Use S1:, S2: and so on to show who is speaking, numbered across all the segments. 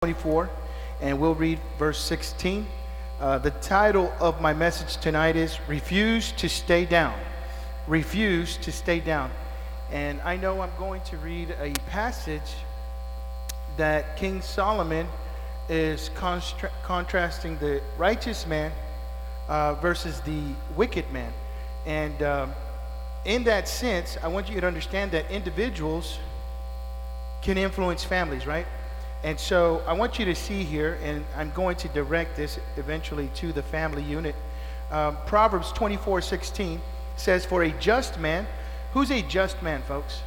S1: 24, and we'll read verse 16. The title of my message tonight is Refuse to Stay Down. Refuse to Stay Down. And I know I'm going to read a passage that King Solomon is contrasting the righteous man versus the wicked man. And in that sense, I want you to understand that individuals can influence families, right? And so I want you to see here, and I'm going to direct this eventually to the family unit. Proverbs 24:16 says, for a just man, who's a just man, folks?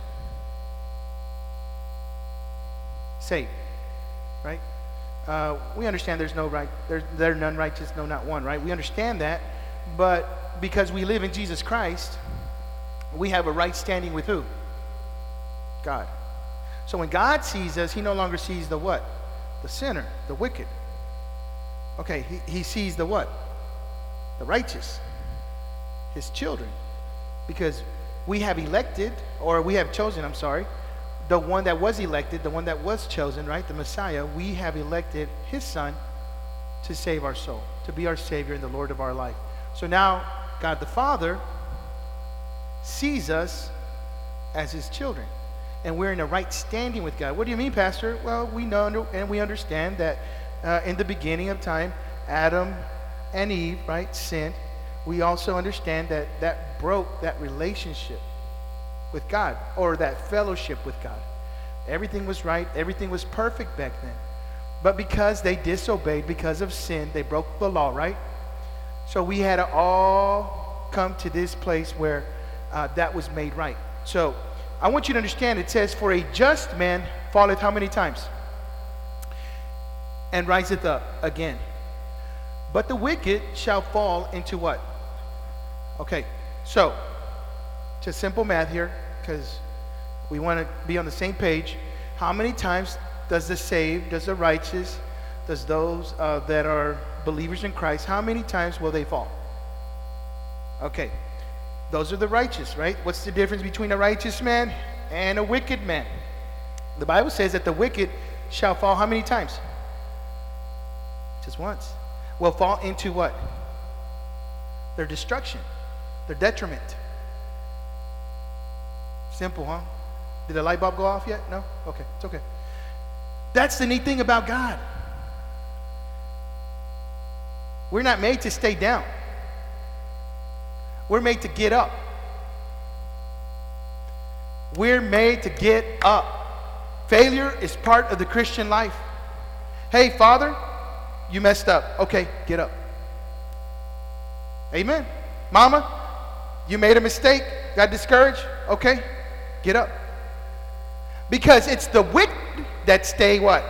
S1: Saved, right? We understand there's no right, there are none righteous, no, not one, right? We understand that, but because we live in Jesus Christ, we have a right standing with who? God. So when God sees us, he no longer sees the what? The sinner, the wicked. Okay, he sees the what? The righteous, his children. Because we have elected, or we have chosen, I'm sorry, the one that was elected, the one that was chosen, right? The Messiah. We have elected his son to save our soul, to be our Savior and the Lord of our life. So now God the Father sees us as his children. And we're in a right standing with God. What do you mean, Pastor? Well, we know and we understand that in the beginning of time, Adam and Eve, right, sinned. We also understand that that broke that relationship with God, or that fellowship with God. Everything was right. Everything was perfect back then. But because they disobeyed, because of sin, they broke the law, right? So we had to all come to this place where that was made right. So I want you to understand, it says, for a just man falleth how many times? And riseth up again. But the wicked shall fall into what? Okay, so just simple math here, because we want to be on the same page. How many times does the saved, does the righteous, does those that are believers in Christ, how many times will they fall? Okay. Those are the righteous, right? What's the difference between a righteous man and a wicked man? The Bible says that the wicked shall fall how many times? Just once. Will fall into what? Their destruction, their detriment. Simple, huh? Did the light bulb go off yet? No? Okay, it's okay. That's the neat thing about God. We're not made to stay down. We're made to get up. We're made to get up. Failure is part of the Christian life. Hey, Father, you messed up. Okay, get up. Amen. Mama, you made a mistake, got discouraged. Okay, get up. Because it's the wicked that stay what?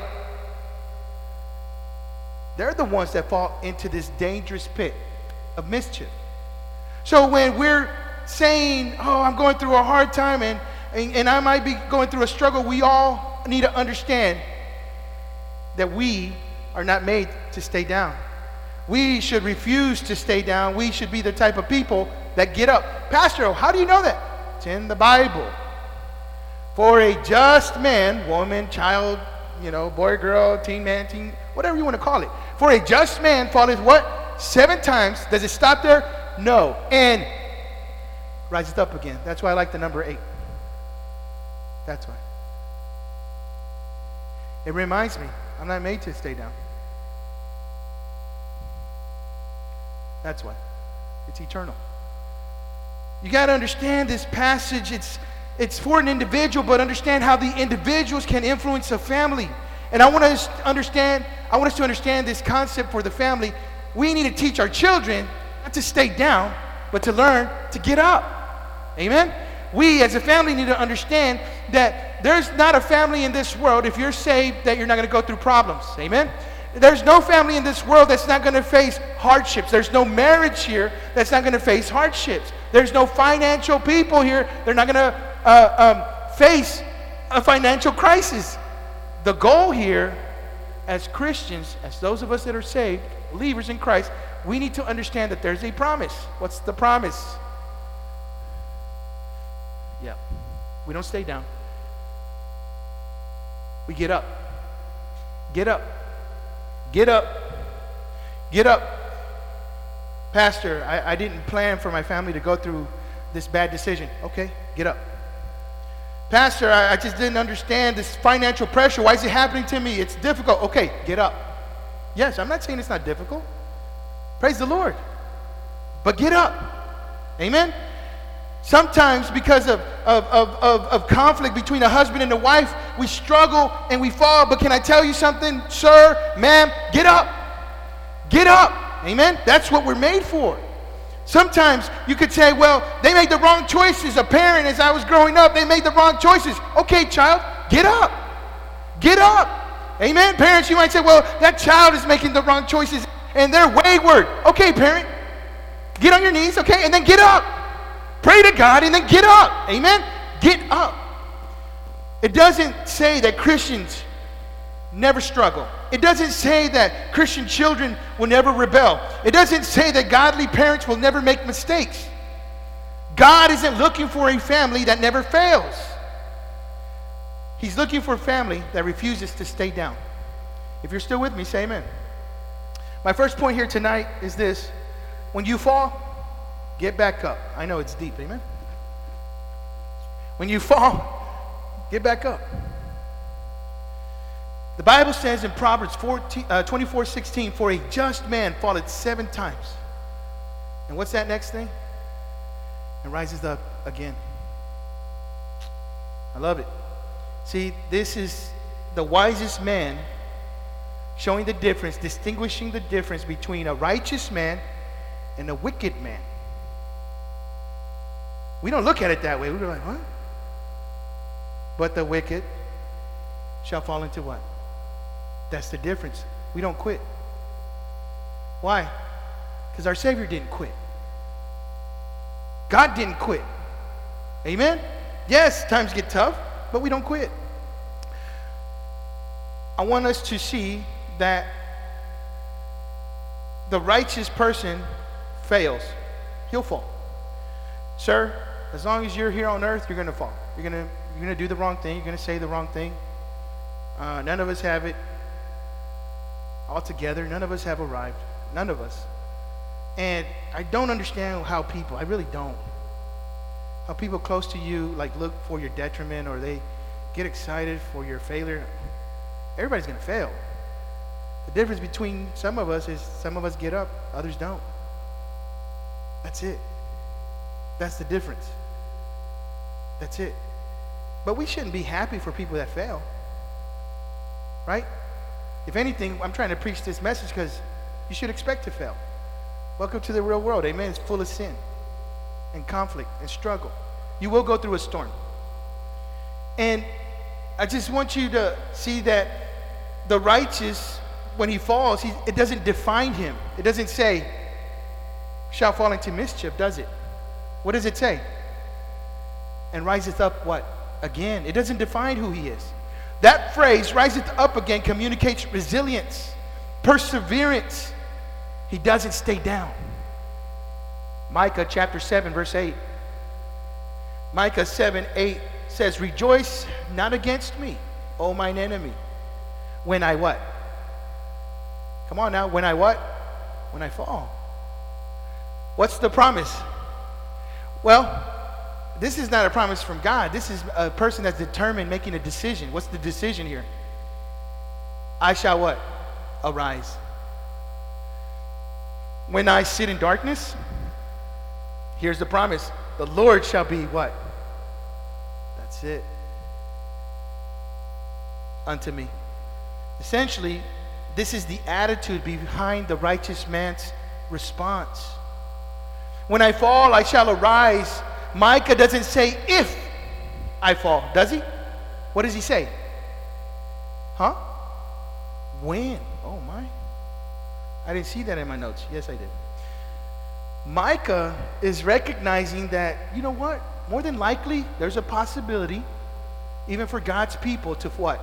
S1: They're the ones that fall into this dangerous pit of mischief. So when we're saying, oh, I'm going through a hard time and I might be going through a struggle, we all need to understand that we are not made to stay down. We should refuse to stay down. We should be the type of people that get up. Pastor, how do you know that? It's in the Bible. For a just man, woman, child, boy, girl, teen man, teen, whatever you want to call it. For a just man falleth what? 7 times. Does it stop there? No. And rises up again. That's why I like the number 8. That's why. It reminds me, I'm not made to stay down. That's why. It's eternal. You got to understand this passage. It's for an individual, but understand how the individuals can influence a family. And I want us to understand this concept for the family. We need to teach our children not to stay down, but to learn to get up. Amen? We as a family need to understand that there's not a family in this world, if you're saved, that you're not going to go through problems. Amen? There's no family in this world that's not going to face hardships. There's no marriage here that's not going to face hardships. There's no financial people here. They're not going to face a financial crisis. The goal here as Christians, as those of us that are saved, believers in Christ, we need to understand that there's a promise. What's the promise? Yeah. We don't stay down. We get up. Get up. Get up. Get up. Pastor, I didn't plan for my family to go through this bad decision. Okay, get up. Pastor, I just didn't understand this financial pressure. Why is it happening to me? It's difficult. Okay, get up. Yes, I'm not saying it's not difficult. Praise the Lord. But get up. Amen? Sometimes because of conflict between a husband and a wife, we struggle and we fall. But can I tell you something, sir, ma'am? Get up. Get up. Amen? That's what we're made for. Sometimes you could say, well, they made the wrong choices. A parent, as I was growing up, they made the wrong choices. Okay, child, get up. Get up. Amen? Parents, you might say, well, that child is making the wrong choices and they're wayward. Okay, parent, get on your knees, okay, and then get up. Pray to God and then get up. Amen? Get up. It doesn't say that Christians never struggle. It doesn't say that Christian children will never rebel. It doesn't say that godly parents will never make mistakes. God isn't looking for a family that never fails. He's looking for a family that refuses to stay down. If you're still with me, say amen. My first point here tonight is this. When you fall, get back up. I know it's deep, amen? When you fall, get back up. The Bible says in Proverbs 24:16, for a just man falleth 7 times. And what's that next thing? And rises up again. I love it. See, this is the wisest man showing the difference, distinguishing the difference between a righteous man and a wicked man. We don't look at it that way. We're like, what? But the wicked shall fall into what? That's the difference. We don't quit. Why? Because our Savior didn't quit. God didn't quit. Amen? Yes, times get tough, but we don't quit. I want us to see that the righteous person fails. He'll fall. Sir, as long as you're here on earth, you're going to fall. You're going to do the wrong thing. You're going to say the wrong thing. None of us have it altogether. None of us have arrived. None of us. And I don't understand how people, I really don't, how people close to you like look for your detriment or they get excited for your failure. Everybody's going to fail. The difference between some of us is some of us get up, others don't. That's it. That's the difference. That's it. But we shouldn't be happy for people that fail. Right? If anything, I'm trying to preach this message because you should expect to fail. Welcome to the real world. Amen. It's full of sin and conflict and struggle. You will go through a storm. And I just want you to see that the righteous, when he falls, it doesn't define him. It doesn't say, shall fall into mischief, does it? What does it say? And riseth up what? Again. It doesn't define who he is. That phrase, riseth up again, communicates resilience, perseverance. He doesn't stay down. Micah chapter 7, verse 8. Micah 7:8 says, rejoice not against me, O mine enemy. When I what? Come on now. When I what? When I fall. What's the promise? Well, this is not a promise from God. This is a person that's determined making a decision. What's the decision here? I shall what? Arise. When I sit in darkness, here's the promise. The Lord shall be what? That's it. Unto me. Essentially, this is the attitude behind the righteous man's response. When I fall, I shall arise. Micah doesn't say if I fall, does he? What does he say? Huh? When? Oh my. I didn't see that in my notes. Yes, I did. Micah is recognizing that, you know what? More than likely, there's a possibility, even for God's people, to what?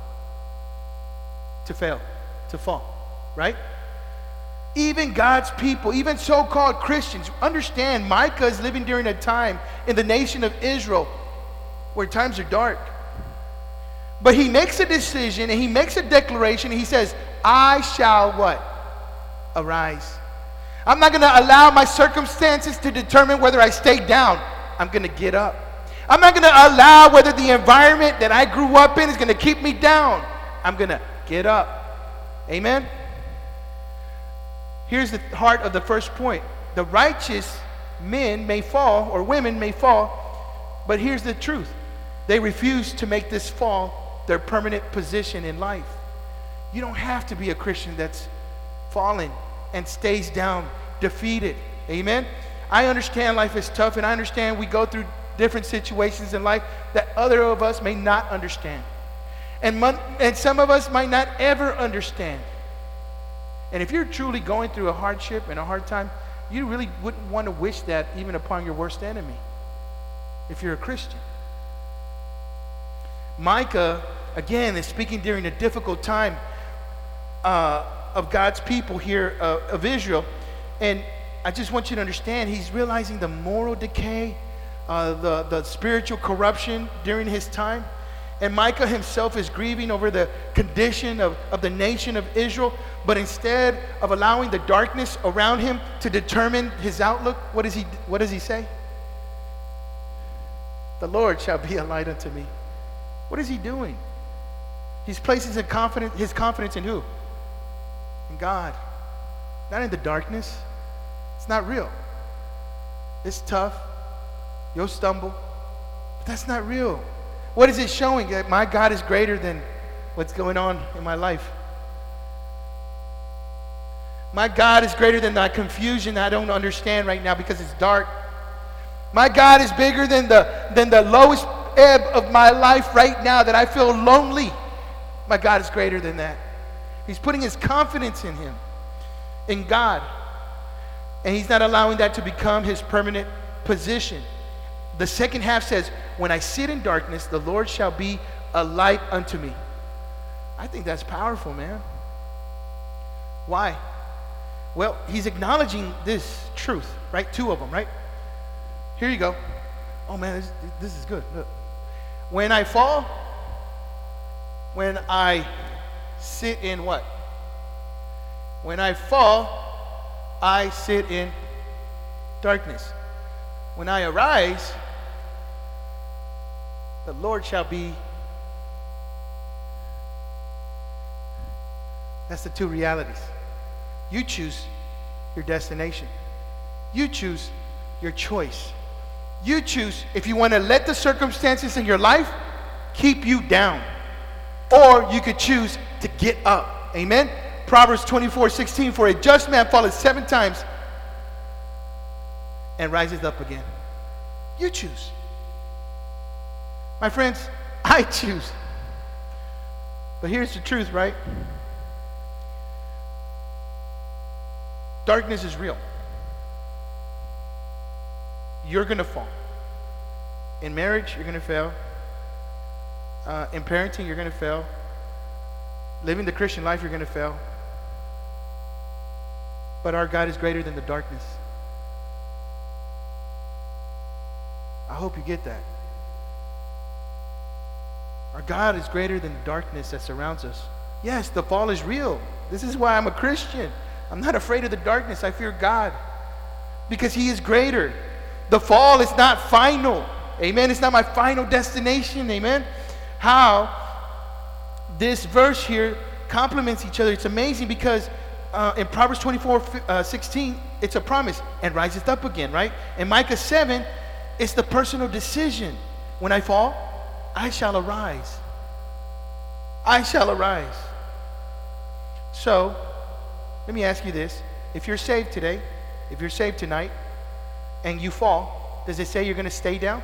S1: To fail, to fall, right? Even God's people, even so-called Christians, understand Micah is living during a time in the nation of Israel where times are dark. But he makes a decision and he makes a declaration. And he says, I shall what? Arise. I'm not going to allow my circumstances to determine whether I stay down. I'm going to get up. I'm not going to allow whether the environment that I grew up in is going to keep me down. I'm going to get up. Amen? Here's the heart of the first point. The righteous men may fall, or women may fall, but here's the truth. They refuse to make this fall their permanent position in life. You don't have to be a Christian that's fallen and stays down, defeated. Amen? I understand life is tough, and I understand we go through different situations in life that other of us may not understand. And some of us might not ever understand. And if you're truly going through a hardship and a hard time, you really wouldn't want to wish that even upon your worst enemy, if you're a Christian. Micah, again, is speaking during a difficult time of God's people here, of Israel. And I just want you to understand, he's realizing the moral decay, the spiritual corruption during his time. And Micah himself is grieving over the condition of the nation of Israel. But instead of allowing the darkness around him to determine his outlook, what does he say? The Lord shall be a light unto me. What is he doing? He's placing his confidence in who? In God. Not in the darkness. It's not real. It's tough. You'll stumble. But that's not real. What is it showing? That my God is greater than what's going on in my life. My God is greater than the confusion that I don't understand right now because it's dark. My God is bigger than the lowest ebb of my life right now that I feel lonely. My God is greater than that. He's putting his confidence in him, in God. And he's not allowing that to become his permanent position. The second half says, when I sit in darkness, the Lord shall be a light unto me. I think that's powerful, man. Why? Well, he's acknowledging this truth, right? Two of them, right? Here you go. Oh, man, this is good. Look. When I fall, when I sit in what? When I fall, I sit in darkness. When I arise, the Lord shall be. That's the two realities. You choose your destination. You choose your choice. You choose if you want to let the circumstances in your life keep you down, or you could choose to get up. Amen? Proverbs 24:16, for a just man falleth 7 times and rises up again. You choose. My friends, I choose. But here's the truth, right? Darkness is real. You're going to fall. In marriage, you're going to fail. In parenting, you're going to fail. Living the Christian life, you're going to fail. But our God is greater than the darkness. I hope you get that. Our God is greater than the darkness that surrounds us. Yes, the fall is real. This is why I'm a Christian. I'm not afraid of the darkness. I fear God because he is greater. The fall is not final. Amen. It's not my final destination. Amen. How this verse here complements each other. It's amazing because in Proverbs 24:16, it's a promise, and riseth up again, right? In Micah 7, it's the personal decision. When I fall, I shall arise. I shall arise. So, let me ask you this. If you're saved today, if you're saved tonight, and you fall, does it say you're going to stay down?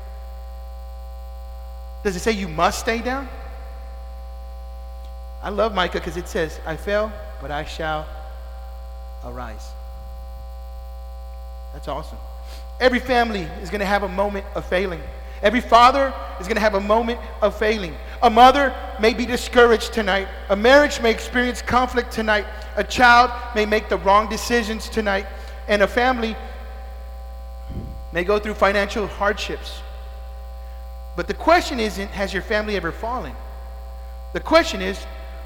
S1: Does it say you must stay down? I love Micah because it says, I fell, but I shall arise. That's awesome. Every family is going to have a moment of failing. Every father is going to have a moment of failing. A mother may be discouraged tonight. A marriage may experience conflict tonight. A child may make the wrong decisions tonight. And a family may go through financial hardships. But the question isn't, has your family ever fallen? The question is,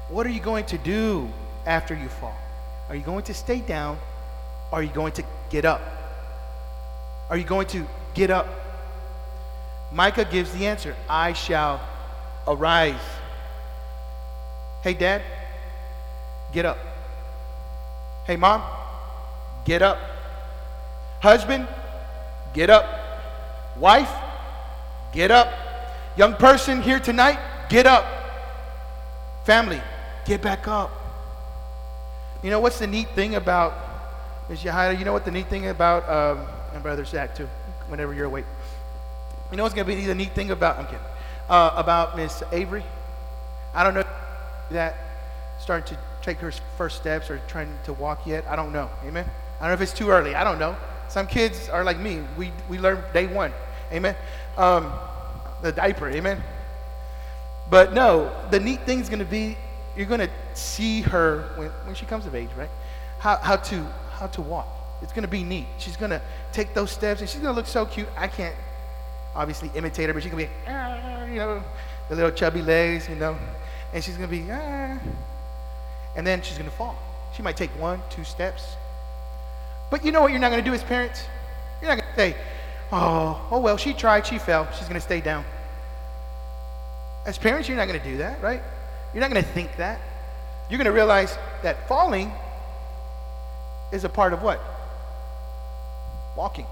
S1: What are you going to do after you fall? Are you going to stay down? Or are you going to get up? Are you going to get up? Micah gives the answer. I shall arise. Hey, Dad, get up. Hey, Mom, get up. Husband, get up. Wife, get up. Young person here tonight, get up. Family, get back up. You know what's the neat thing about, Ms. Yahida, you know what the neat thing about, and Brother Zach too, whenever you're awake. You know what's going to be the neat thing about, I'm kidding, about Miss Avery? I don't know that starting to take her first steps or trying to walk yet. I don't know. Amen? I don't know if it's too early. I don't know. Some kids are like me. We learn day one. Amen? The diaper. Amen? But no, the neat thing is going to be, you're going to see her when she comes of age, right? How to walk. It's going to be neat. She's going to take those steps, and she's going to look so cute. I can't obviously imitate her, but she's going to be, you know, the little chubby legs, you know, and she's going to be, and then she's going to fall. She might take 1, 2 steps. But you know what you're not going to do as parents? You're not going to say, oh, well, she tried, she fell, she's going to stay down. As parents, you're not going to do that, right? You're not going to think that. You're going to realize that falling is a part of what? Walking.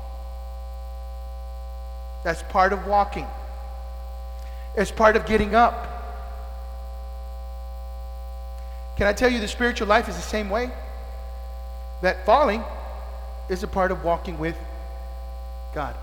S1: That's part of walking. It's part of getting up. Can I tell you the spiritual life is the same way? That falling is a part of walking with God.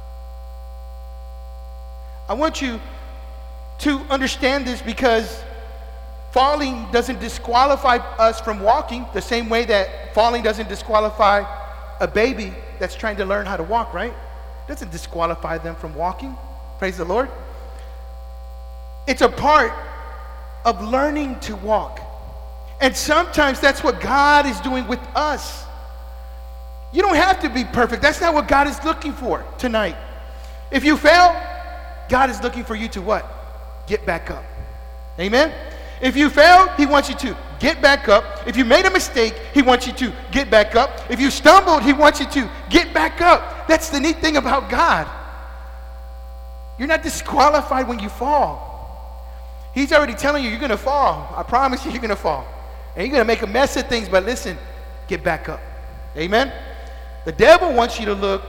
S1: I want you to understand this because falling doesn't disqualify us from walking the same way that falling doesn't disqualify a baby that's trying to learn how to walk, right? It doesn't disqualify them from walking. Praise the Lord. It's a part of learning to walk. And sometimes that's what God is doing with us. You don't have to be perfect. That's not what God is looking for tonight. If you fail, God is looking for you to what? Get back up. Amen? If you fail, He wants you to get back up. If you made a mistake, He wants you to get back up. If you stumbled, He wants you to get back up. That's the neat thing about God. You're not disqualified when you fall. He's already telling you you're going to fall. I promise you, you're going to fall. And you're going to make a mess of things, but listen, get back up. Amen? The devil wants you to look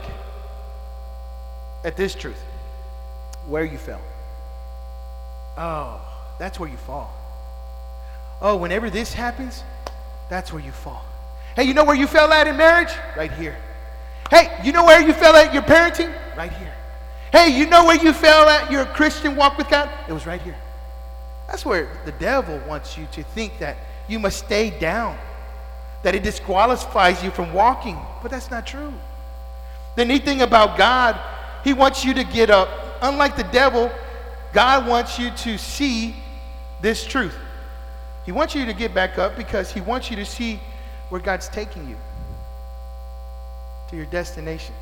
S1: at this truth, where you fell. Oh, that's where you fall. Oh, whenever this happens, that's where you fall. Hey, you know where you fell at in marriage? Right here. Hey, you know where you fell at your parenting? Right here. Hey, you know where you fell at your Christian walk with God? It was right here. That's where the devil wants you to think that you must stay down, that it disqualifies you from walking. But that's not true. The neat thing about God, He wants you to get up. Unlike the devil, God wants you to see this truth. He wants you to get back up because He wants you to see where God's taking you, to your destination.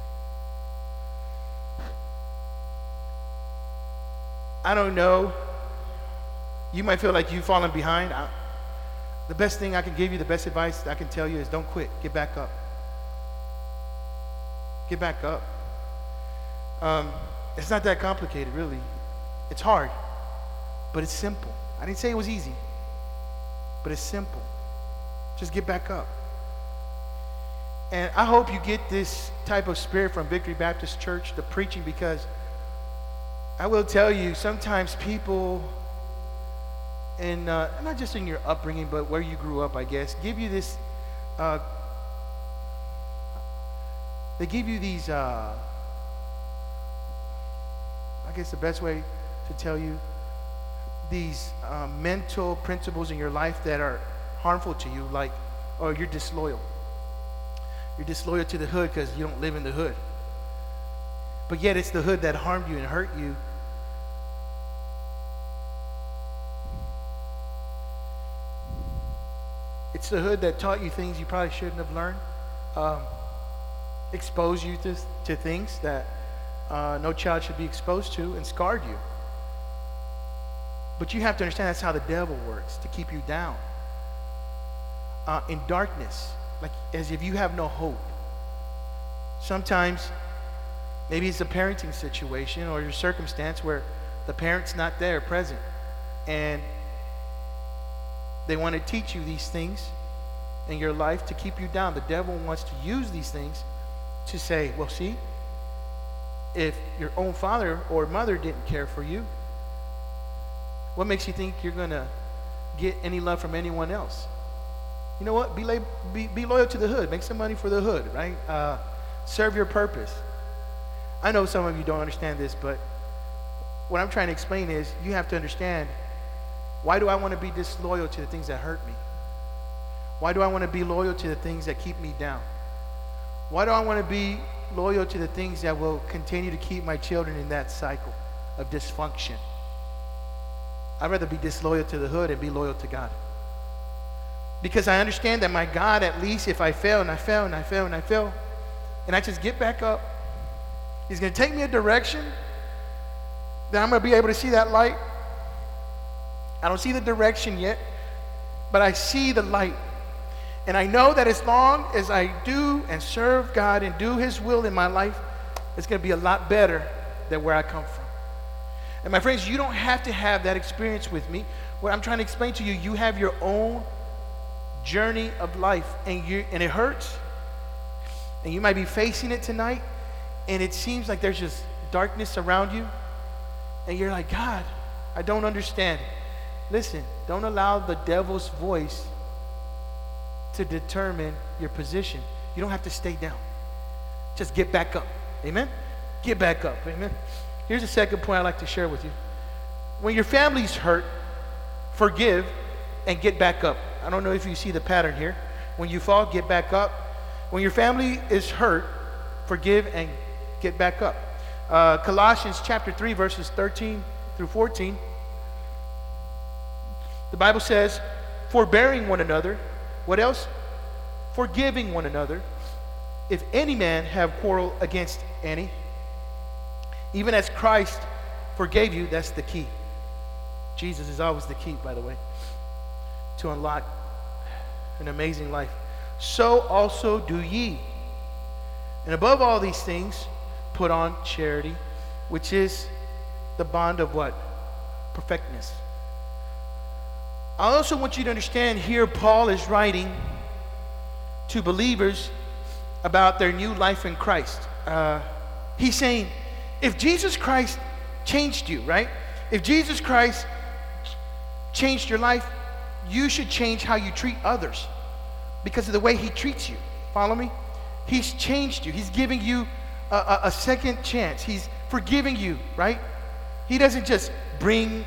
S1: I don't know. You might feel like you've fallen behind. The best thing I can give you, the best advice I can tell you is don't quit. Get back up. Get back up. It's not that complicated, really. It's hard, but it's simple. I didn't say it was easy, but it's simple. Just get back up. And I hope you get this type of spirit from Victory Baptist Church, the preaching, because I will tell you, sometimes people, and not just in your upbringing, but where you grew up, I guess, give you this, they give you these, I guess the best way to tell you, these mental principles in your life that are harmful to you, like, oh, you're disloyal. You're disloyal to the hood because you don't live in the hood. But yet it's the hood that harmed you and hurt you. It's the hood that taught you things you probably shouldn't have learned. Exposed you to things that no child should be exposed to, and scarred you. But you have to understand that's how the devil works, to keep you down. In darkness, like as if you have no hope. Sometimes, maybe it's a parenting situation or your circumstance where the parent's not there, present. And they want to teach you these things in your life to keep you down. The devil wants to use these things to say, well, see, if your own father or mother didn't care for you, what makes you think you're going to get any love from anyone else? You know what? Be loyal to the hood. Make some money for the hood, right? Serve your purpose. I know some of you don't understand this, but what I'm trying to explain is you have to understand, why do I want to be disloyal to the things that hurt me? Why do I want to be loyal to the things that keep me down? Why do I want to be loyal to the things that will continue to keep my children in that cycle of dysfunction? I'd rather be disloyal to the hood and be loyal to God. Because I understand that my God, at least if I fail and I fail and I fail and I fail, and I just get back up, He's going to take me a direction that I'm going to be able to see that light. I don't see the direction yet, but I see the light. And I know that as long as I do and serve God and do His will in my life, it's going to be a lot better than where I come from. And my friends, you don't have to have that experience with me. What I'm trying to explain to you, you have your own journey of life, and it hurts. And you might be facing it tonight, and it seems like there's just darkness around you. And you're like, God, I don't understand. Listen, don't allow the devil's voice to determine your position. You don't have to stay down. Just get back up. Amen? Get back up. Amen? Here's the second point I'd like to share with you. When your family's hurt, forgive and get back up. I don't know if you see the pattern here. When you fall, get back up. When your family is hurt, forgive and get back up. Colossians chapter 3, verses 13 through 14. The Bible says, forbearing one another. What else? Forgiving one another. If any man have quarrel against any, even as Christ forgave you, that's the key. Jesus is always the key, by the way, to unlock an amazing life. So also do ye. And above all these things, put on charity, which is the bond of what? Perfectness. I also want you to understand here Paul is writing to believers about their new life in Christ. He's saying, if Jesus Christ changed you, right? If Jesus Christ changed your life, you should change how you treat others because of the way He treats you. Follow me? He's changed you. He's giving you a second chance. He's forgiving you, right? He doesn't just bring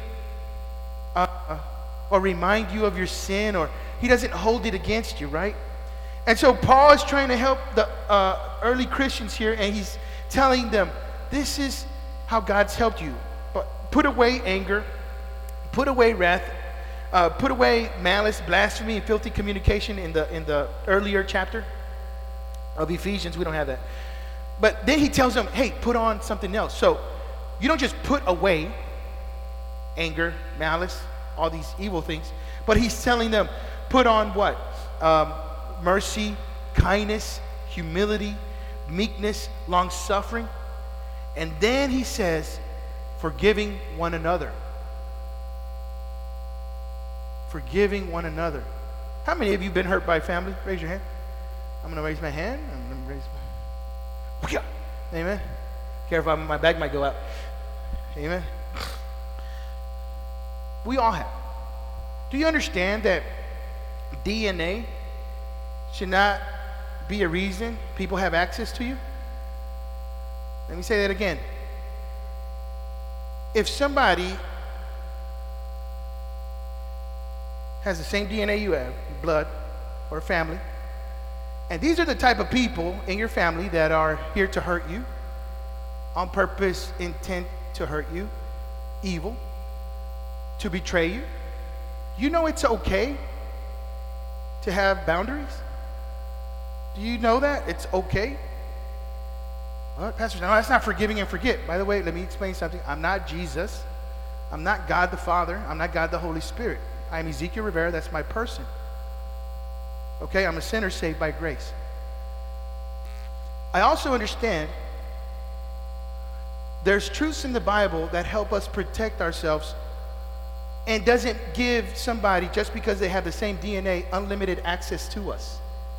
S1: or remind you of your sin, or He doesn't hold it against you, right? And so Paul is trying to help the early Christians here, and he's telling them, this is how God's helped you. But put away anger, put away wrath, put away malice, blasphemy, and filthy communication in the earlier chapter of Ephesians. We don't have that. But then he tells them, hey, put on something else. So you don't just put away anger, malice, all these evil things, but he's telling them, put on what? Mercy, kindness, humility, meekness, long-suffering. And then he says, forgiving one another. Forgiving one another. How many of you been hurt by family? Raise your hand. I'm going to raise my hand. I'm going to raise my... Amen. Careful, my bag might go out. Amen. We all have. Do you understand that DNA should not be a reason people have access to you? Let me say that again. If somebody has the same DNA you have, blood or family, and these are the type of people in your family that are here to hurt you, on purpose, intent to hurt you, evil, to betray you, you know it's okay to have boundaries? Do you know that? It's okay? Well, Pastor, no, that's not forgiving and forget. By the way, let me explain something. I'm not Jesus. I'm not God the Father. I'm not God the Holy Spirit. I'm Ezekiel Rivera. That's my person. Okay? I'm a sinner saved by grace. I also understand there's truths in the Bible that help us protect ourselves and doesn't give somebody, just because they have the same DNA, unlimited access to us.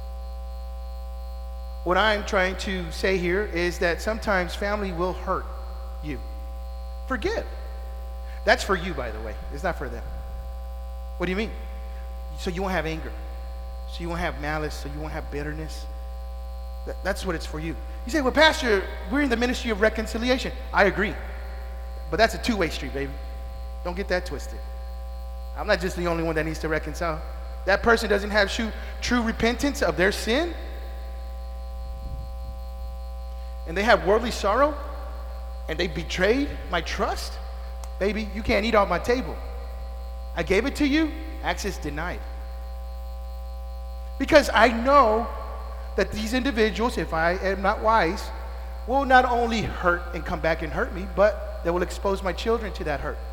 S1: What I'm trying to say here is that sometimes family will hurt you. Forgive. That's for you, by the way. It's not for them. What do you mean? So you won't have anger. So you won't have malice. So you won't have bitterness. That's what it's for you. You say, well, Pastor, we're in the ministry of reconciliation. I agree. But that's a two-way street, baby. Don't get that twisted. I'm not just the only one that needs to reconcile. That person doesn't have true repentance of their sin, and they have worldly sorrow, and they betrayed my trust, baby, you can't eat off my table. I gave it to you, access denied. Because I know that these individuals, if I am not wise, will not only hurt and come back and hurt me, but they will expose my children to that hurt.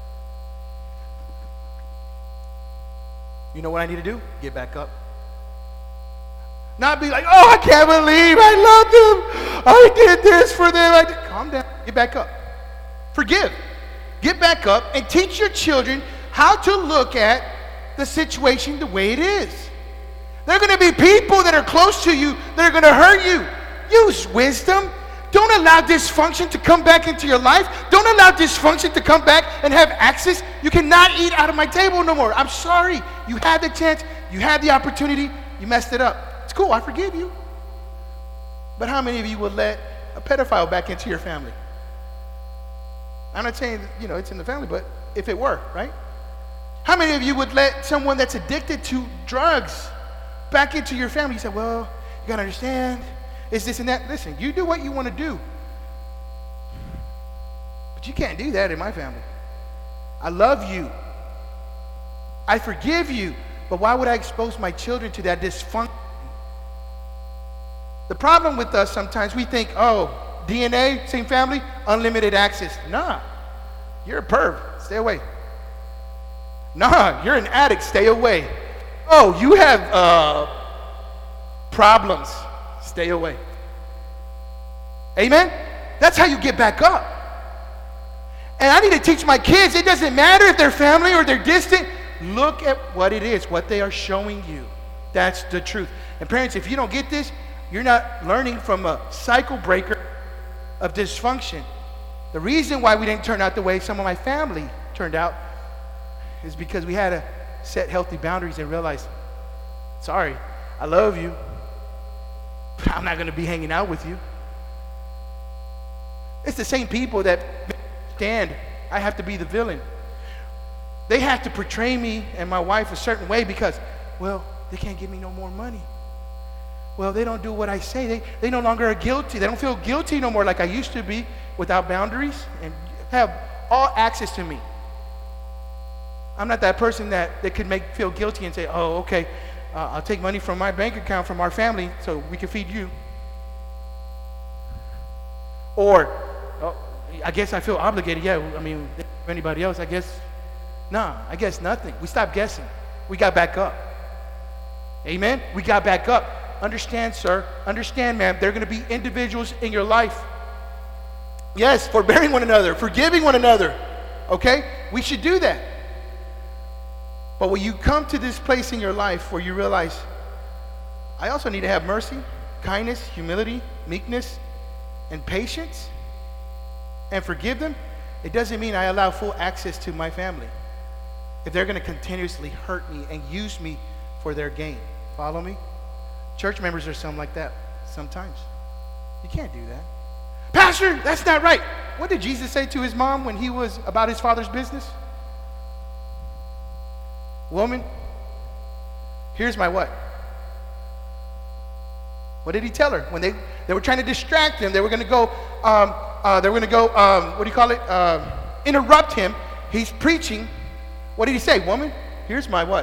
S1: You know what I need to do? Get back up. Not be like, oh, I can't believe I love them. I did this for them. Calm down. Get back up. Forgive. Get back up and teach your children how to look at the situation the way it is. There are going to be people that are close to you that are going to hurt you. Use wisdom. Don't allow dysfunction to come back into your life. Don't allow dysfunction to come back and have access. You cannot eat out of my table no more. I'm sorry. You had the chance. You had the opportunity. You messed it up. It's cool. I forgive you. But how many of you would let a pedophile back into your family? I'm not saying, it's in the family, but if it were, right? How many of you would let someone that's addicted to drugs back into your family? You say, well, you got to understand. It's this and that. Listen, you do what you want to do. But you can't do that in my family. I love you. I forgive you. But why would I expose my children to that dysfunction? The problem with us sometimes, we think, oh, DNA, same family, unlimited access. Nah, you're a perv. Stay away. Nah, you're an addict. Stay away. Oh, you have problems. Stay away. Amen? That's how you get back up. And I need to teach my kids, it doesn't matter if they're family or they're distant. Look at what it is, what they are showing you. That's the truth. And parents, if you don't get this, you're not learning from a cycle breaker of dysfunction. The reason why we didn't turn out the way some of my family turned out is because we had to set healthy boundaries and realize, sorry, I love you, but I'm not going to be hanging out with you. It's the same people that stand, I have to be the villain. They have to portray me and my wife a certain way because, well, they can't give me no more money. Well, they don't do what I say. They no longer are guilty. They don't feel guilty no more like I used to be, without boundaries and have all access to me. I'm not that person that could feel guilty and say, oh, okay, I'll take money from my bank account from our family so we can feed you. Or, oh, I guess I feel obligated. Yeah, I mean, for anybody else, I guess, nah, I guess nothing. We stopped guessing. We got back up. Amen? We got back up. Understand, sir. Understand, ma'am. There are going to be individuals in your life. Yes, forbearing one another, forgiving one another. Okay? We should do that. But when you come to this place in your life where you realize, I also need to have mercy, kindness, humility, meekness, and patience, and forgive them, it doesn't mean I allow full access to my family if they're going to continuously hurt me and use me for their gain. Follow me? Church members are some like that sometimes. You can't do that. Pastor, that's not right. What did Jesus say to his mom when he was about his father's business? Woman, here's my what? What did he tell her? When they were trying to distract him, they were going to go, what do you call it? Interrupt him. He's preaching. What did he say? Woman, here's my what?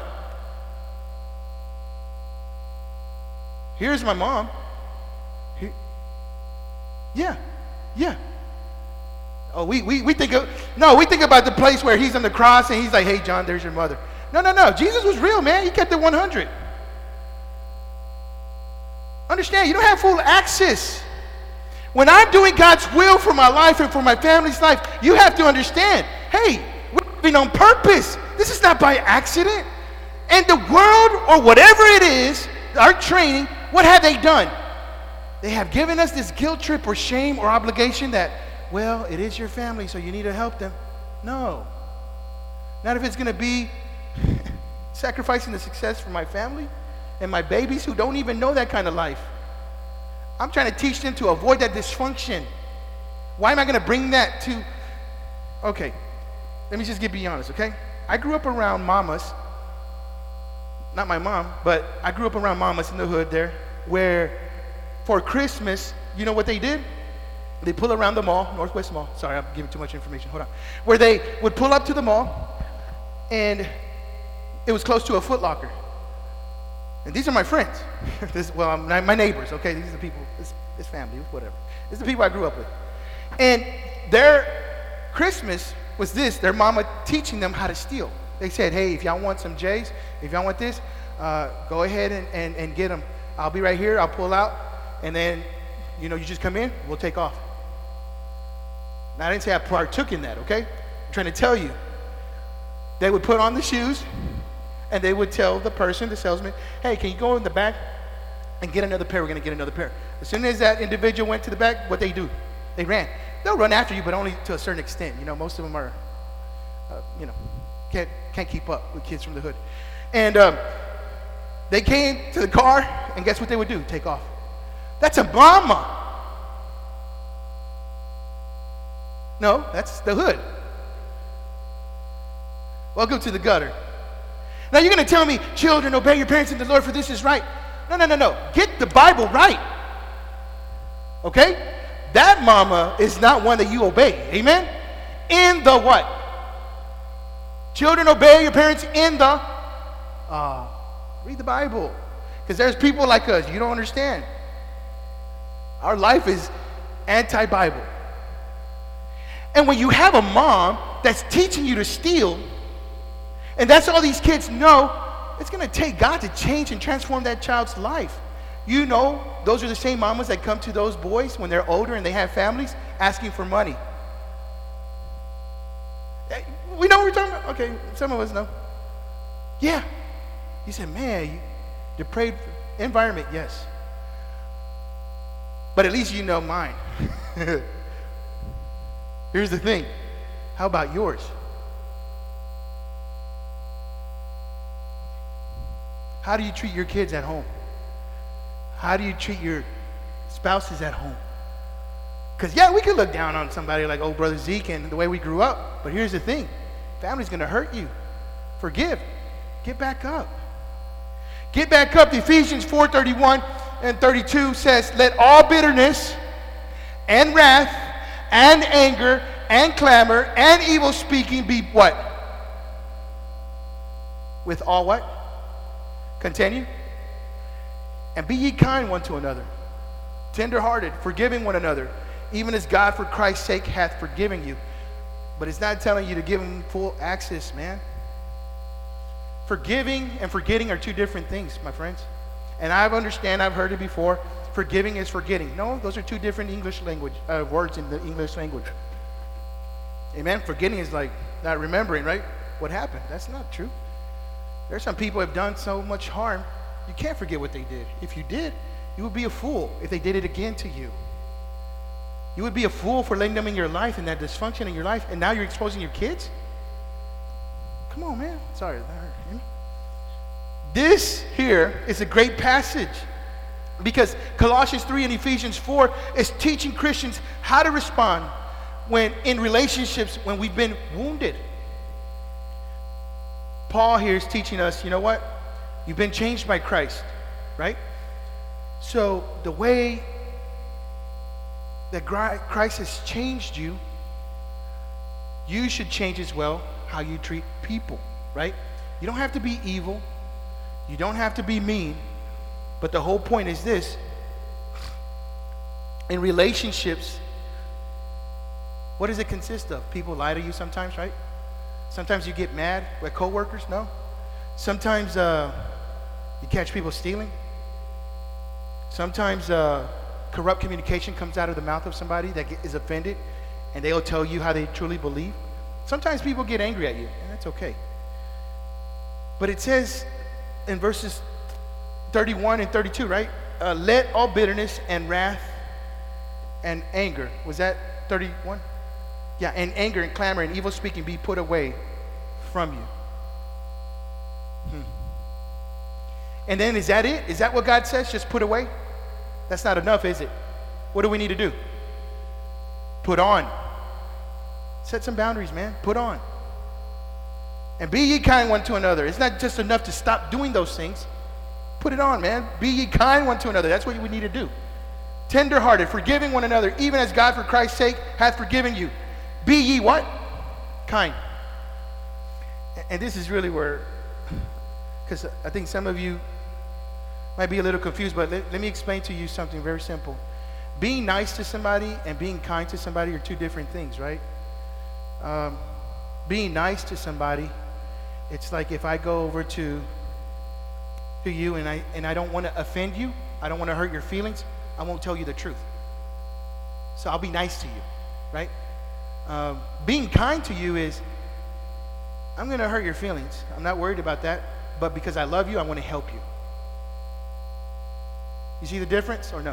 S1: Here's my mom. Yeah. Oh, we think of, no, we think about the place where he's on the cross and he's like, hey, John, there's your mother. No, no, no. Jesus was real, man. He kept it 100. Understand, you don't have full access. When I'm doing God's will for my life and for my family's life, you have to understand, hey, we're living on purpose. This is not by accident. And the world, or whatever it is, our training, what have they done? They have given us this guilt trip or shame or obligation that, well, it is your family, so you need to help them. No. Not if it's going to be sacrificing the success for my family and my babies who don't even know that kind of life. I'm trying to teach them to avoid that dysfunction. Why am I going to bring that to... Okay, let me just be honest, okay? I grew up around mamas, not my mom, but I grew up around mamas in the hood there, where for Christmas, you know what they did? They pull around the mall, Northwest Mall. Sorry, I'm giving too much information. Hold on. Where they would pull up to the mall, and it was close to a Foot Locker. And these are my friends. My neighbors, okay? These are the people, this family, whatever. These are the people I grew up with. And their Christmas was this, their mama teaching them how to steal. They said, hey, if y'all want some J's, if y'all want this, go ahead and get them. I'll be right here, I'll pull out, and then, you just come in, we'll take off. Now, I didn't say I partook in that, okay? I'm trying to tell you. They would put on the shoes, and they would tell the person, the salesman, hey, can you go in the back and get another pair? We're going to get another pair. As soon as that individual went to the back, what they do? They ran. They'll run after you, but only to a certain extent. Most of them are, can't keep up with kids from the hood. And they came to the car, and guess what they would do? Take off. That's a mama. No, that's the hood. Welcome to the gutter. Now you're going to tell me, children, obey your parents in the Lord, for this is right. No. Get the Bible right. Okay? That mama is not one that you obey. Amen? In the what? Children, obey your parents in the... read the Bible. Because there's people like us. You don't understand. Our life is anti-Bible. And when you have a mom that's teaching you to steal, and that's all these kids know, it's going to take God to change and transform that child's life. Those are the same mamas that come to those boys when they're older and they have families asking for money. We know what we're talking about? Okay, some of us know. Yeah. You said, man, depraved environment, yes. But at least you know mine. Here's the thing. How about yours? How do you treat your kids at home? How do you treat your spouses at home? Because, we could look down on somebody like old brother Zeke and the way we grew up. But here's the thing. Family's going to hurt you. Forgive. Get back up. Get back up. Ephesians 4:31 and 32 says, let all bitterness and wrath and anger and clamor and evil speaking be what? With all what? Continue. And be ye kind one to another, tender-hearted, forgiving one another, even as God for Christ's sake hath forgiven you. But it's not telling you to give him full access, man. Forgiving and forgetting are two different things, my friends. And I've heard it before. Forgiving is forgetting. No, those are two different English language words in the English language. Amen. Forgetting is like not remembering, right? What happened? That's not true. There's some people who have done so much harm, you can't forget what they did. If you did, you would be a fool if they did it again to you. You would be a fool for letting them in your life and that dysfunction in your life, and now you're exposing your kids? Come on, man. Sorry, that hurt. This here is a great passage because Colossians 3 and Ephesians 4 is teaching Christians how to respond when in relationships when we've been wounded. Paul here is teaching us, you know what? You've been changed by Christ, right? So the way that Christ has changed you, you should change as well how you treat people, right? You don't have to be evil. You don't have to be mean. But the whole point is this. In relationships, What does it consist of? People lie to you sometimes, right? Sometimes you get mad with coworkers, no? Sometimes you catch people stealing. Sometimes corrupt communication comes out of the mouth of somebody that is offended, and they'll tell you how they truly believe. Sometimes people get angry at you, and that's okay. But it says in verses 31 and 32, right? Let all bitterness and wrath and anger, was that 31? Yeah, and anger and clamor and evil speaking be put away from you. And then is that it? Is that what God says? Just put away? That's not enough, is it? What do we need to do? Put on. Set some boundaries, man. Put on. And be ye kind one to another. It's not just enough to stop doing those things. Put it on, man. Be ye kind one to another. That's what we need to do. Tender-hearted, forgiving one another, even as God for Christ's sake hath forgiven you. Be ye what? Kind. And this is really where, because I think some of you might be a little confused, but let me explain to you something very simple. Being nice to somebody and being kind to somebody are two different things, right? Being nice to somebody, it's like if I go over to you and I don't want to offend you, I don't want to hurt your feelings, I won't tell you the truth. So I'll be nice to you, right? Being kind to you is, I'm going to hurt your feelings. I'm not worried about that, but because I love you, I want to help you. You see the difference or no?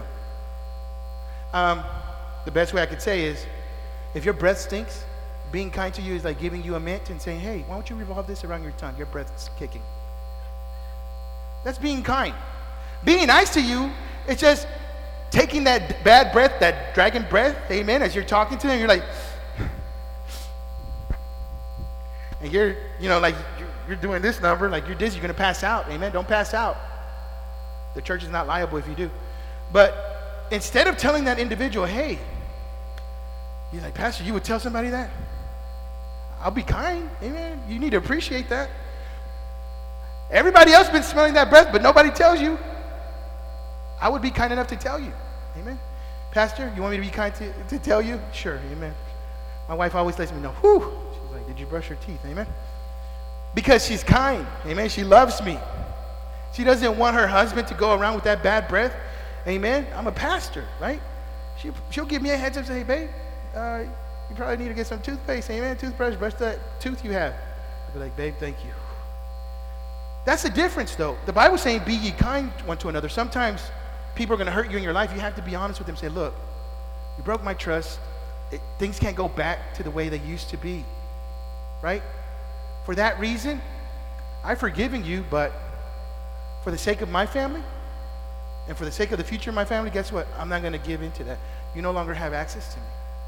S1: The best way I could say is, if your breath stinks, being kind to you is like giving you a mint and saying, hey, why don't you revolve this around your tongue? Your breath's kicking. That's being kind. Being nice to you, it's just taking that bad breath, that dragon breath, amen, as you're talking to them, you're like, and you're, like you're doing this number, like you're dizzy, you're going to pass out, amen. Don't pass out. The church is not liable if you do. But instead of telling that individual, hey, you're like, Pastor, you would tell somebody that? I'll be kind, amen. You need to appreciate that. Everybody else been smelling that breath, but nobody tells you. I would be kind enough to tell you, amen. Pastor, you want me to be kind to tell you? Sure, amen. My wife always lets me know, whew. She's like, did you brush your teeth, amen? Because she's kind, amen. She loves me. She doesn't want her husband to go around with that bad breath, amen. I'm a pastor, right? She'll give me a heads up and say, hey, babe, you probably need to get some toothpaste, amen, toothbrush, brush that tooth you have. I'll be like, babe, thank you. That's the difference, though. The Bible's saying, be ye kind one to another. Sometimes people are going to hurt you in your life. You have to be honest with them. Say, look, you broke my trust. Things can't go back to the way they used to be, right? For that reason, I've forgiven you, but for the sake of my family and for the sake of the future of my family, guess what? I'm not going to give in to that. You no longer have access to me.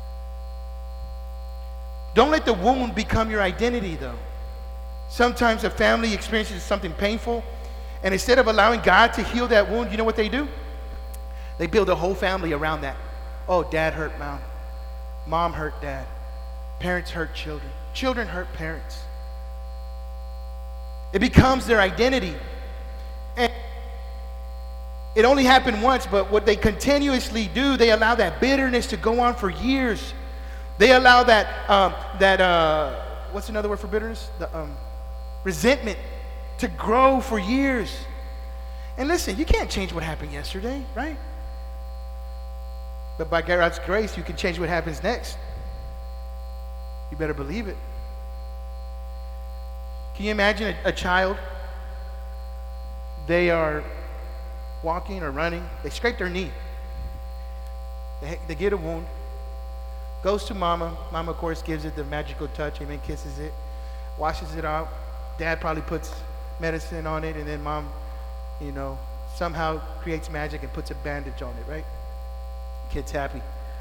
S1: Don't let the wound become your identity, though. Sometimes a family experiences something painful, and instead of allowing God to heal that wound, you know what they do? They build a whole family around that. Oh, dad hurt mom. Mom hurt dad. Parents hurt children. Children hurt parents. It becomes their identity. And it only happened once, but what they continuously do, they allow that bitterness to go on for years. They allow that what's another word for bitterness? Resentment to grow for years. And listen, you can't change what happened yesterday, right? But by God's grace, you can change what happens next. You better believe it. Can you imagine a child? They are walking or running. They scrape their knee. They get a wound. Goes to mama. Mama, of course, gives it the magical touch. Amen. Kisses it. Washes it out. Dad probably puts medicine on it. And then mom, somehow creates magic and puts a bandage on it, right? Kid's happy.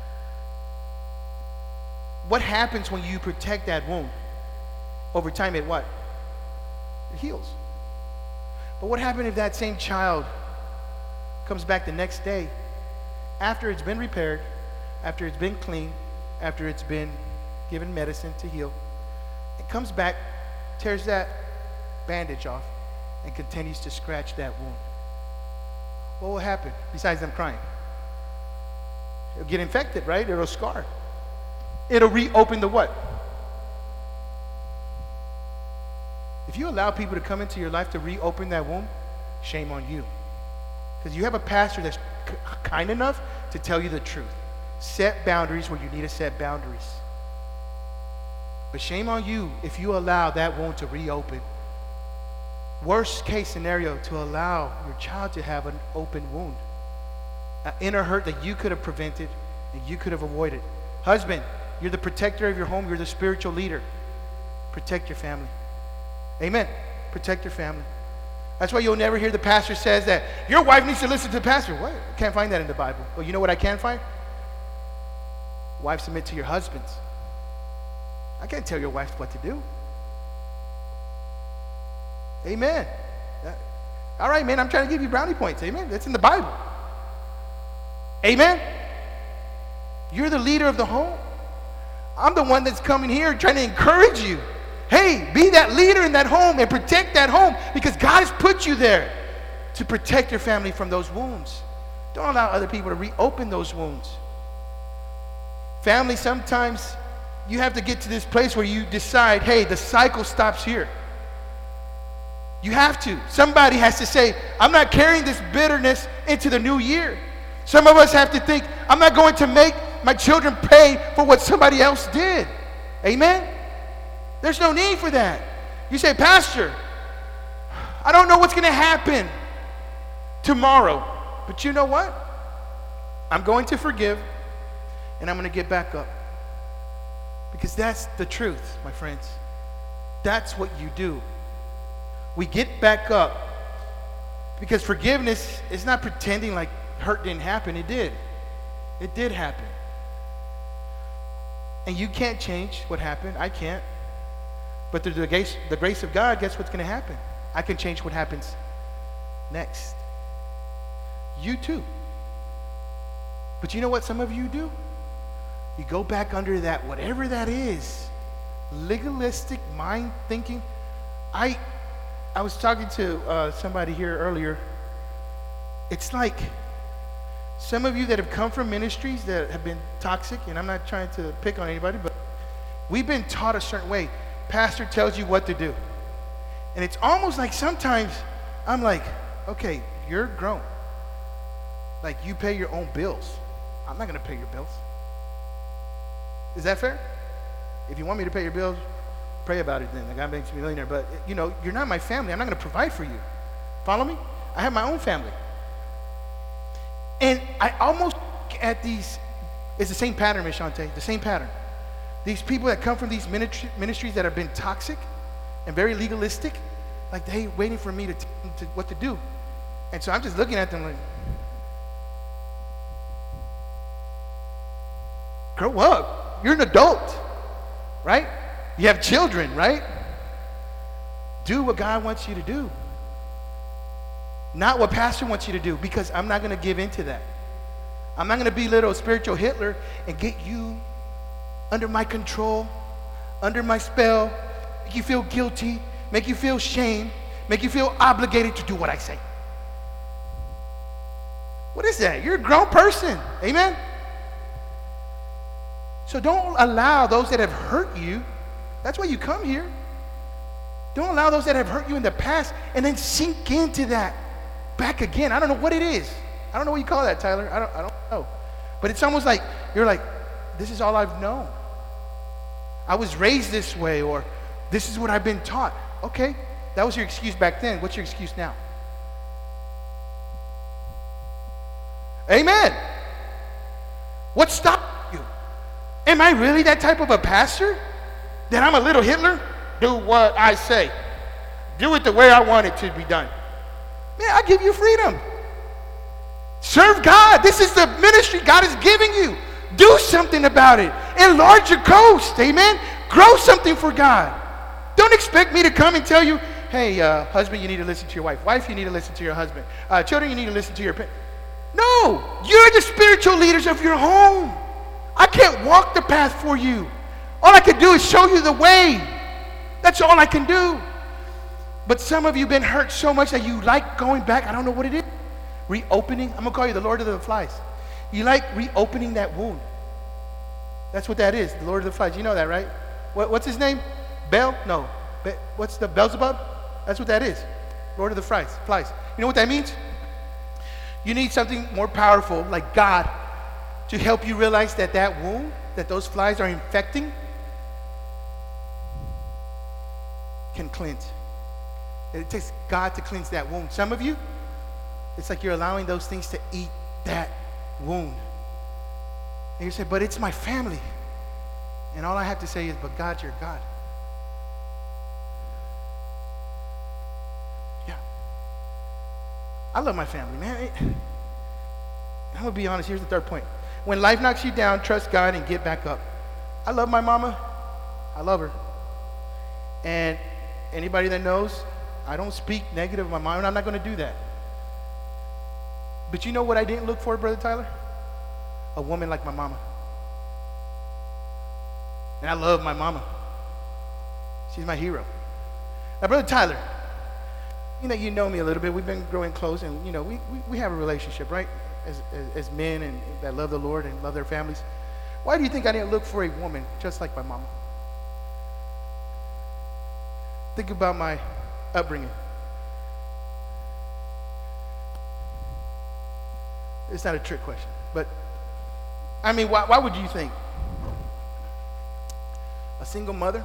S1: What happens when you protect that wound? Over time, it what? It heals. But what happens if that same child comes back the next day after it's been repaired, after it's been cleaned, after it's been given medicine to heal, and comes back, tears that bandage off, and continues to scratch that wound? What will happen besides them crying? It'll get infected, right? It'll scar. It'll reopen the what? If you allow people to come into your life to reopen that womb, shame on you. Because you have a pastor that's kind enough to tell you the truth. Set boundaries where you need to set boundaries. But shame on you if you allow that wound to reopen. Worst case scenario, to allow your child to have an open wound. An inner hurt that you could have prevented and you could have avoided. Husband, you're the protector of your home. You're the spiritual leader. Protect your family. Amen. Protect your family. That's why you'll never hear the pastor says that your wife needs to listen to the pastor. What? I can't find that in the Bible. Well, you know what I can find? Wives, submit to your husbands. I can't tell your wife what to do. Amen. All right, man, I'm trying to give you brownie points. Amen. That's in the Bible. Amen. You're the leader of the home. I'm the one that's coming here trying to encourage you. Hey, be that leader in that home and protect that home, because God has put you there to protect your family from those wounds. Don't allow other people to reopen those wounds. Family, sometimes you have to get to this place where you decide, hey, the cycle stops here. You have to. Somebody has to say, I'm not carrying this bitterness into the new year. Some of us have to think, I'm not going to make my children pay for what somebody else did. Amen? There's no need for that. You say, Pastor, I don't know what's going to happen tomorrow. But you know what? I'm going to forgive, and I'm going to get back up. Because that's the truth, my friends. That's what you do. We get back up. Because forgiveness is not pretending like hurt didn't happen. It did. It did happen. And you can't change what happened. I can't. But through the grace of God, guess what's going to happen? I can change what happens next. You too. But you know what some of you do? You go back under that, whatever that is, legalistic mind thinking. I was talking to somebody here earlier. It's like some of you that have come from ministries that have been toxic, and I'm not trying to pick on anybody, but we've been taught a certain way. Pastor tells you what to do. And it's almost like sometimes I'm like, okay, you're grown. Like, you pay your own bills. I'm not going to pay your bills. Is that fair? If you want me to pay your bills, pray about it then. The God makes me a millionaire. But, you know, you're not my family. I'm not going to provide for you. Follow me? I have my own family. And I almost look at these, it's the same pattern, Ms. Shante, the same pattern. These people that come from these ministries that have been toxic and very legalistic, like they waiting for me to what to do. And so I'm just looking at them like, grow up. You're an adult, right? You have children, right? Do what God wants you to do. Not what pastor wants you to do, because I'm not going to give into that. I'm not going to be little spiritual Hitler and get you under my control, under my spell, make you feel guilty, make you feel shame, make you feel obligated to do what I say. What is that? You're a grown person. Amen? So don't allow those that have hurt you, that's why you come here. Don't allow those that have hurt you in the past and then sink into that back again. I don't know what it is. I don't know what you call that, Tyler. I don't know. But it's almost like you're like, this is all I've known. I was raised this way, or this is what I've been taught. Okay, that was your excuse back then. What's your excuse now? Amen. What stopped you? Am I really that type of a pastor? That I'm a little Hitler? Do what I say. Do it the way I want it to be done. Man, I give you freedom. Serve God. This is the ministry God is giving you. Do something about it. Enlarge your coast. Amen. Grow something for God. Don't expect me to come and tell you, hey, husband, you need to listen to your wife. Wife, you need to listen to your husband. Children, you need to listen to your parents. No, you're the spiritual leaders of your home. I can't walk the path for you. All I can do is show you the way. That's all I can do. But some of you have been hurt so much that you like going back. I don't know what it is. Reopening. I'm going to call you the Lord of the Flies. You like reopening that wound. That's what that is, the Lord of the Flies. You know that, right? What's his name? Bel? No. What's the Beelzebub? That's what that is. Lord of the Flies. You know what that means? You need something more powerful, like God, to help you realize that that wound, that those flies are infecting, can cleanse. It takes God to cleanse that wound. Some of you, it's like you're allowing those things to eat that wound. And you say, but it's my family. And all I have to say is, but God, you're God. Yeah. I love my family, man. I'm going to be honest. Here's the third point. When life knocks you down, trust God and get back up. I love my mama. I love her. And anybody that knows, I don't speak negative of my mom, and I'm not going to do that. But you know what I didn't look for, Brother Tyler? A woman like my mama. And I love my mama. She's my hero. Now, Brother Tyler, you know me a little bit. We've been growing close, and we have a relationship, right? As men and that love the Lord and love their families. Why do you think I didn't look for a woman just like my mama? Think about my upbringing. It's not a trick question, but I mean, why would you think? A single mother?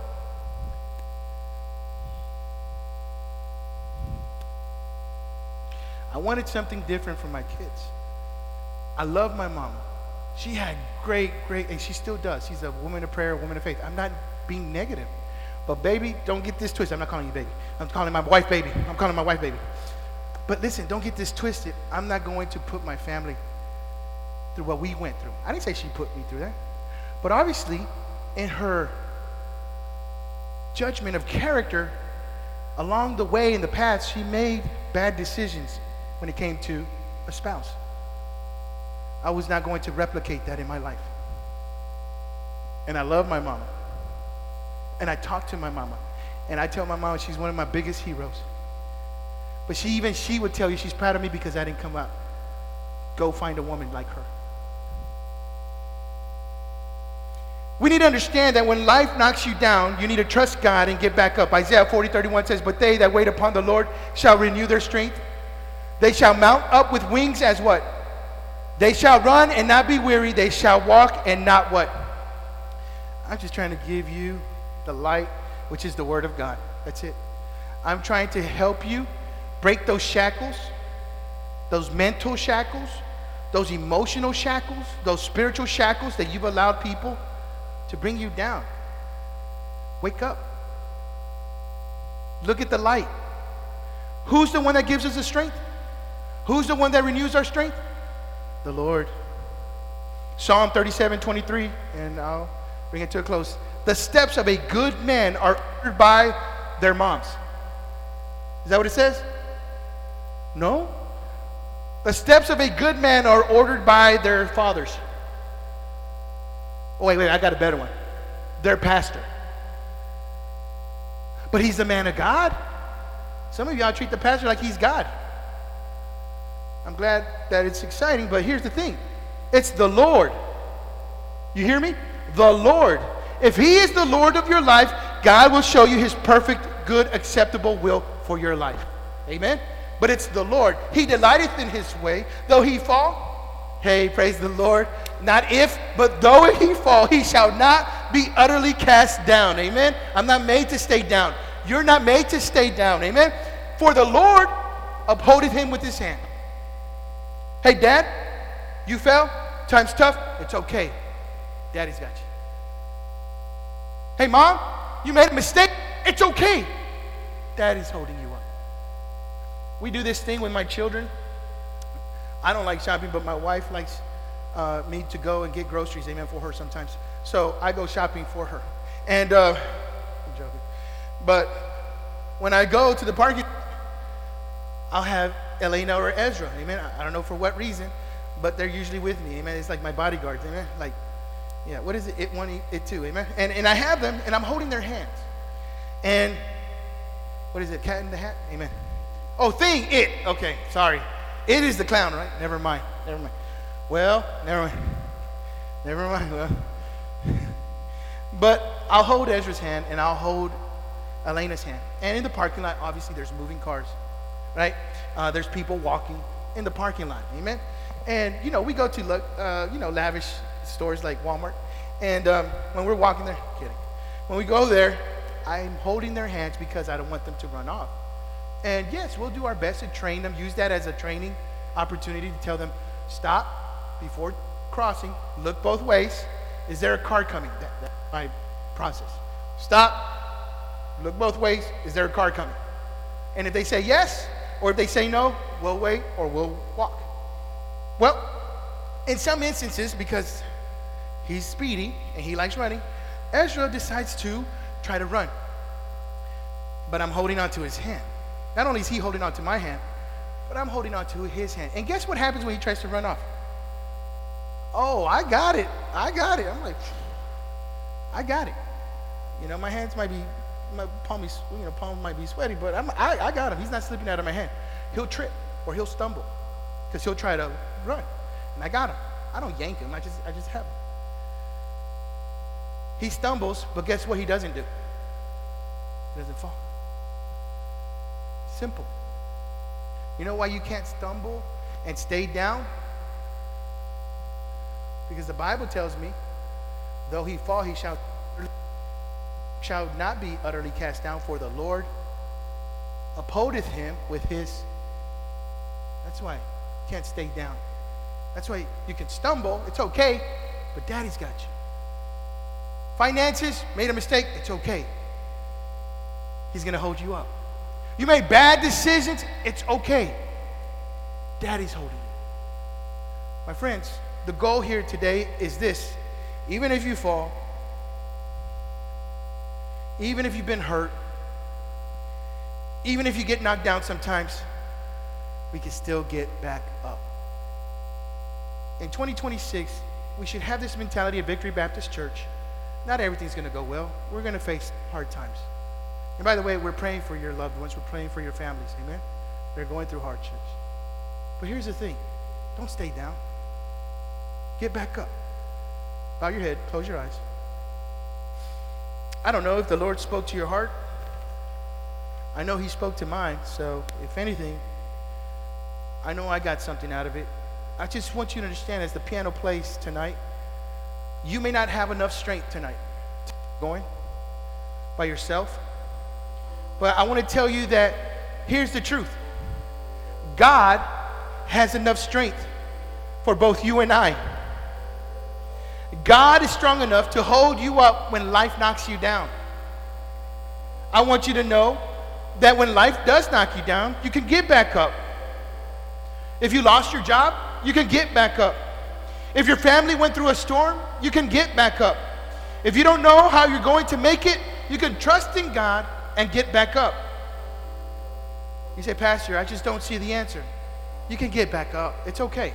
S1: I wanted something different for my kids. I love my mama. She had great, and she still does. She's a woman of prayer, a woman of faith. I'm not being negative. But baby, don't get this twisted. I'm not calling you baby. I'm calling my wife baby. But listen, don't get this twisted. I'm not going to put my family through what we went through. I didn't say she put me through that. But obviously, in her judgment of character, along the way in the past, she made bad decisions when it came to a spouse. I was not going to replicate that in my life. And I love my mama. And I talk to my mama. And I tell my mama she's one of my biggest heroes. But she would tell you she's proud of me because I didn't come out. Go find a woman like her. We need to understand that when life knocks you down, you need to trust God and get back up. Isaiah 40:31 says, but they that wait upon the Lord shall renew their strength. They shall mount up with wings as what? They shall run and not be weary. They shall walk and not what? I'm just trying to give you the light, which is the Word of God. That's it. I'm trying to help you break those shackles, those mental shackles, those emotional shackles, those spiritual shackles that you've allowed people to bring you down. Wake up. Look at the light. Who's the one that gives us the strength? Who's the one that renews our strength? The Lord. Psalm 37:23, and I'll bring it to a close. The steps of a good man are ordered by their moms. Is that what it says? No. The steps of a good man are ordered by their fathers. Oh, wait, I got a better one. Their pastor. But he's the man of God. Some of y'all treat the pastor like he's God. I'm glad that it's exciting, but here's the thing. It's the Lord. You hear me? The Lord. If he is the Lord of your life, God will show you his perfect, good, acceptable will for your life. Amen? But it's the Lord. He delighteth in his way. Though he fall, hey, praise the Lord. Not if, but though he fall, he shall not be utterly cast down. Amen? I'm not made to stay down. You're not made to stay down. Amen? For the Lord upholdeth him with his hand. Hey, Dad, you fell? Time's tough? It's okay. Daddy's got you. Hey, Mom, you made a mistake? It's okay. Daddy's holding you up. We do this thing with my children. I don't like shopping, but my wife likes me to go and get groceries, amen, for her sometimes. So I go shopping for her. And I'm joking. But when I go to the parking, I'll have Elena or Ezra, amen. I don't know for what reason, but they're usually with me, amen. It's like my bodyguards, amen. Like, yeah, what is it? It one, it two, amen. And I have them, and I'm holding their hands. And what is it? Cat in the Hat, amen. Oh, thing, it. Okay, sorry. It is the clown, right? Never mind. Well, never mind. Well, But I'll hold Ezra's hand and I'll hold Elena's hand. And in the parking lot, obviously, there's moving cars, right? There's people walking in the parking lot, amen? And, we go to, lavish stores like Walmart. And when we're walking there, kidding. When we go there, I'm holding their hands because I don't want them to run off. And yes, we'll do our best to train them, use that as a training opportunity to tell them, stop before crossing, look both ways. Is there a car coming? That's my process. Stop, look both ways. Is there a car coming? And if they say yes, or if they say no, we'll wait or we'll walk. Well, in some instances, because he's speedy and he likes running, Ezra decides to try to run. But I'm holding on to his hand. Not only is he holding on to my hand, but I'm holding on to his hand. And guess what happens when he tries to run off? Oh, I got it. I'm like, I got it. My hands might be, my palm might be sweaty, but I got him. He's not slipping out of my hand. He'll trip or he'll stumble because he'll try to run. And I got him. I don't yank him. I just have him. He stumbles, but guess what he doesn't do? He doesn't fall. Simple. You know why you can't stumble and stay down? Because the Bible tells me, though he fall, he shall not be utterly cast down, for the Lord upholdeth him with his. That's why you can't stay down. That's why you can stumble, it's okay, but Daddy's got you. Finances, made a mistake, it's okay. He's going to hold you up. You made bad decisions, it's okay. Daddy's holding you. My friends, the goal here today is this. Even if you fall, even if you've been hurt, even if you get knocked down sometimes, we can still get back up. In 2026, we should have this mentality at Victory Baptist Church. Not everything's going to go well. We're going to face hard times. And by the way, we're praying for your loved ones. We're praying for your families. Amen? They're going through hardships. But here's the thing. Don't stay down. Get back up. Bow your head. Close your eyes. I don't know if the Lord spoke to your heart. I know he spoke to mine. So if anything, I know I got something out of it. I just want you to understand, as the piano plays tonight, you may not have enough strength tonight to keep going by yourself. But I want to tell you that here's the truth. God has enough strength for both you and I. God is strong enough to hold you up when life knocks you down. I want you to know that when life does knock you down, you can get back up. If you lost your job, you can get back up. If your family went through a storm, you can get back up. If you don't know how you're going to make it, you can trust in God and get back up. You say, Pastor, I just don't see the answer. You can get back up. It's okay.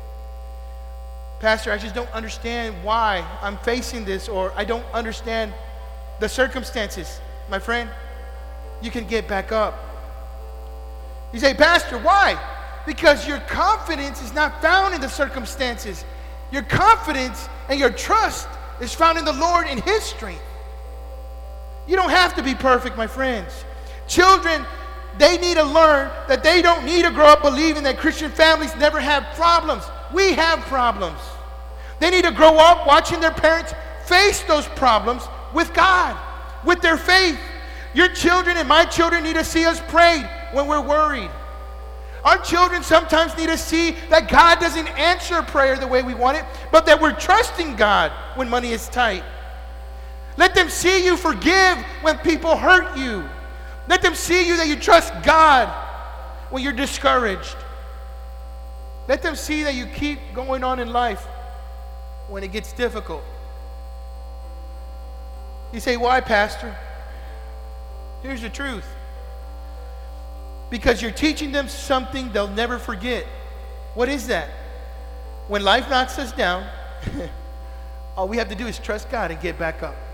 S1: Pastor, I just don't understand why I'm facing this, or I don't understand the circumstances. My friend, you can get back up. You say, Pastor, why? Because your confidence is not found in the circumstances. Your confidence and your trust is found in the Lord and his strength. You don't have to be perfect, my friends. Children, they need to learn that they don't need to grow up believing that Christian families never have problems. We have problems. They need to grow up watching their parents face those problems with God, with their faith. Your children and my children need to see us pray when we're worried. Our children sometimes need to see that God doesn't answer prayer the way we want it, but that we're trusting God when money is tight. Let them see you forgive when people hurt you. Let them see you that you trust God when you're discouraged. Let them see that you keep going on in life when it gets difficult. You say, why, Pastor? Here's the truth. Because you're teaching them something they'll never forget. What is that? When life knocks us down, all we have to do is trust God and get back up.